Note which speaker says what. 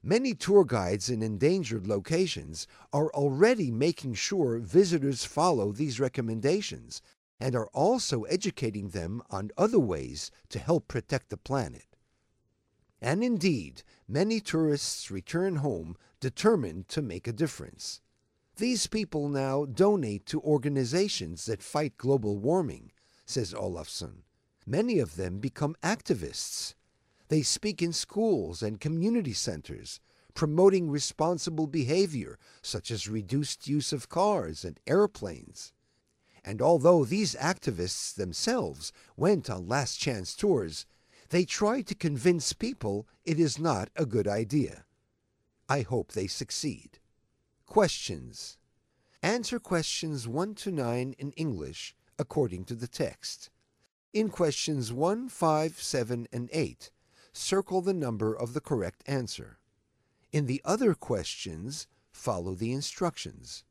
Speaker 1: Many tour guides in endangered locations are already making sure visitors follow these recommendations and are also educating them on other ways to help protect the planet. And indeed, many tourists return home determined to make a difference. These people now donate to organizations that fight global warming, says Olafsson. Many of them become activists. They speak in schools and community centers, promoting responsible behavior such as reduced use of cars and airplanes. And although these activists themselves went on last chance tours, they try to convince people it is not a good idea. I hope they succeed. Questions. Answer questions 1 to 9 in English according to the text. In questions 1, 5, 7, and 8, circle the number of the correct answer. In the other questions, follow the instructions.